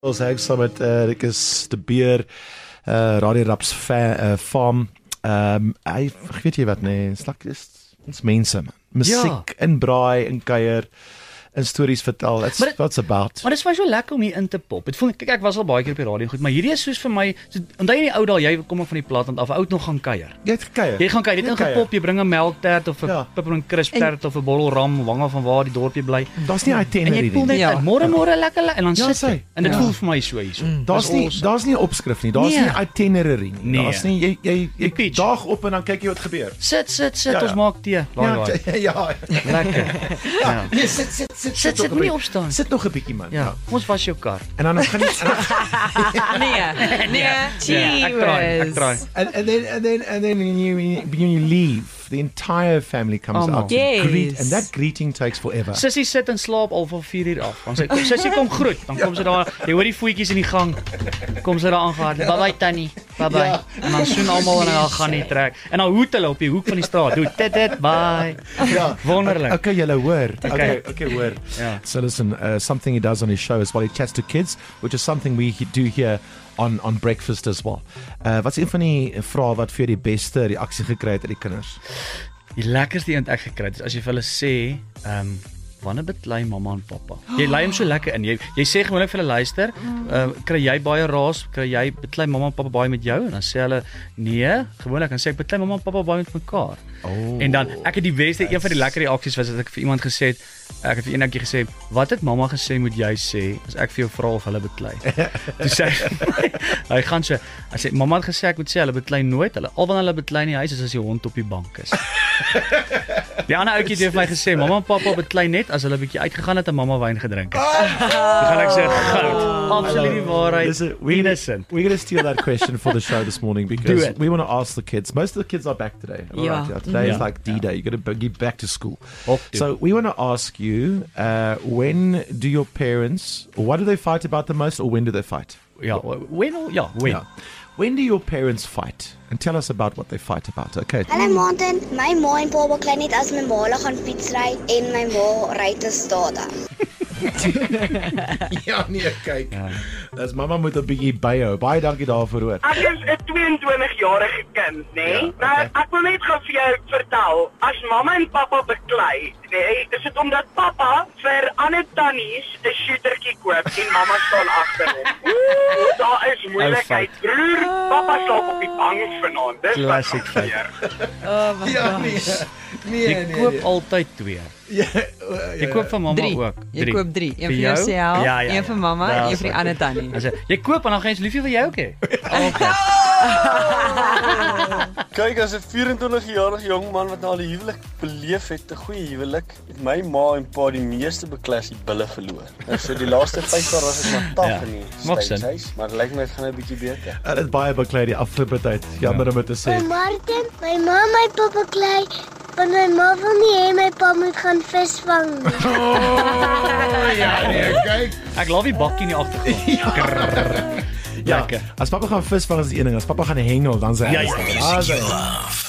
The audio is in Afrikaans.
Ons hang saam met Rikus de Beer, Radio Raps farm. Ek weet jy wat nee, ons mense man. Musiek in braai, in kuier, in stories vertel. That's what's about. Maar dit is vir my so lekker om hier in te pop. Dit voel kyk ek was al baie keer op die radio goed, maar hierdie is soos vir my, onthou jy in die ou dae jy kom ek van die platteland af, oud nog gaan kuier. Jy het gekuier. Jy gaan kuier, jy het ingepop, jy bring 'n melktert of 'n peppermint crisp tert of 'n bottel ram, wange van waar die dorpie bly. Daar's nie itinerary en jy voel net môre lekker en dan sit jy. En dit voel vir my so hierso. Daar's nie 'n opskrif nie. Daar's nie itinerary nie. Nee. Daar's nie jy daag op en dan kyk jy wat gebeur. Sit, ons maak tee. Ja. Lekker. Ja. Nee, sit moenie opstaan. Sit nog 'n bietjie man. Ja. Ons was jou kar. En dan gaan Nee. Ek try. And then when you leave, the entire family comes out to greet, and that greeting takes forever. Sissie sit en slaap al van 4 uur af. Dan sê Sissie kom groet, dan kom sy daar, jy hoor die voetjies in die gang. Kom sy daar aangehardloop. Bye tannie. Bye. Ja. En dan soen almal en dan gaan nie trek. En dan hoet hulle op die hoek van die straat. Doe dit bye. Ja, wonderlik. Okay, julle hoor. Okay, hoor. Yeah. So listen, something he does on his show is while he chats to kids, which is something we do here on breakfast as well. Wat is een van die vrae wat vir die beste reaksie gekry het uit die kinders? Die lekkerste een wat ek gekry het is as jy vir hulle sê, wanneer beklei mamma en pappa? Jy lei hom so lekker in. Jy sê gewoonlik vir hulle luister, kry jy baie raas, kry jy beklei mamma en pappa baie met jou? En dan sê hulle nee, gewoonlik dan sê ek beklei mamma en pappa baie met mekaar. En dan ek het die beste een van die lekker reaksies was dat ek vir iemand gesê het, ek het vir eenetjie gesê, wat het mamma gesê moet jy sê as ek vir jou vra of hulle beklei? Toe sê hy gaan so, hy sê mamma het gesê ek moet sê hulle beklei nooit, hulle al wanneer hulle beklei in die huis is as die hond op die bank is. Die ander ouetjie het vir my gesê mamma en pappa beklei net as hulle 'n bietjie uitgegaan het en mamma wyn gedrink het. Toe gaan ek sê goud, absoluut die waarheid. Innocent. We're going to steal that question for the show this morning because we want to ask the kids. Most of the kids are back today. Right? Today is like D-Day. You're going to get back to school. So we want to ask you, when do your parents, or what do they fight about the most, or when do they fight? When? When do your parents fight? And tell us about what they fight about, okay? Hallo Martin, my ma en pa beklei net as my ma gaan fietsry en my ma ry te stadig. Ja nee, kyk. Dis mamma moet 'n bietjie byhou. Baie dankie daarvoor hoor. Ek is 'n 22-jarige kind, nê? Nou ek wil net gou vir jou vertel, as mamma en pappa beklei, nê, is dit omdat pappa vir ander tannies 'n shootertjie koop en mamma staan agter hom. Daar is moeilikheid. Broer, pappa slaap op die bank vanaand. Dis classic feit. Ja nee. Jy koop altyd 2. Jy koop vir mamma ook. Jy koop 3. Een vir jouself, een vir mamma, een vir die ander tannie. Jy koop en dan gaan jy liefie vir jou ook hê. Kyk, as 'n 24-jarige jong man wat nou al die huwelik beleef het, 'n goeie huwelik, het my ma en pa die meeste beklas die bulle verloor. So die laaste 5 jaar was dit maar taaf in die steeds, maar lyk my dit gaan 'n bietjie beter. Dit is baie beklei die afgelope tyd. Jammer om dit te sê. Martin, my ma en my pa beklei, want my ma wil nie hê my pa moet gaan visvang nie. Ja, nee, kyk. Ek laat die bakkie in die agtergrond. Ja, as pappa gaan visvang is die een ding, as pappa gaan hengel dan sê hy. Ja.